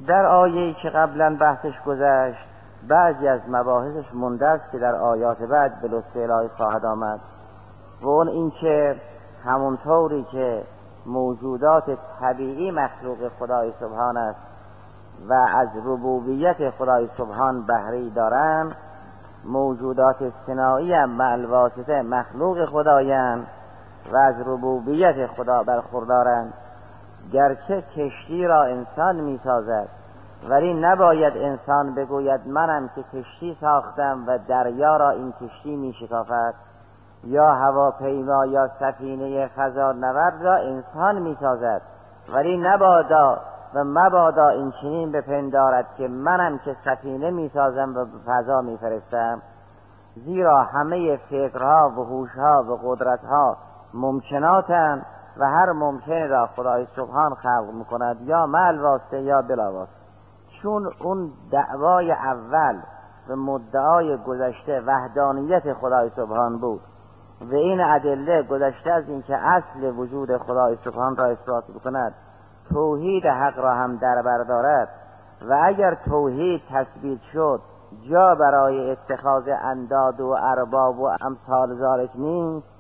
در آیه‌ای که قبلا بحثش گذشت بعضی از مباحثش مونده است که در آیات بعد به لطف الهی خواهد آمد، و اون این که همونطوری که موجودات طبیعی مخلوق خدای سبحان است و از ربوبیت خدای سبحان بهره دارند، موجودات صناعی هم بالواسطه مخلوق خدایند و از ربوبیت خدا برخوردارند. گرچه کشتی را انسان می سازد، ولی نباید انسان بگوید منم که کشتی ساختم و دریا را این کشتی می شکافد، یا هواپیما یا سفینه فضانورد را انسان می سازد، ولی نبادا و مبادا این چنین بپندارد که منم که سفینه می سازم و به فضا می فرستم. زیرا همه فکرها و هوشها و قدرتها ممکناتند و هر ممکن را خدای سبحان خلق میکند، یا مع واسطه یا بلا واسطه. چون اون دعوای اول و مدعای گذشته وحدانیت خدای سبحان بود و این ادله گذشته از این که اصل وجود خدای سبحان را اثبات بکند، توحید حق را هم در بر دارد، و اگر توحید تثبیت شد جا برای اتخاذ انداد و ارباب و امثال ذالک نیست.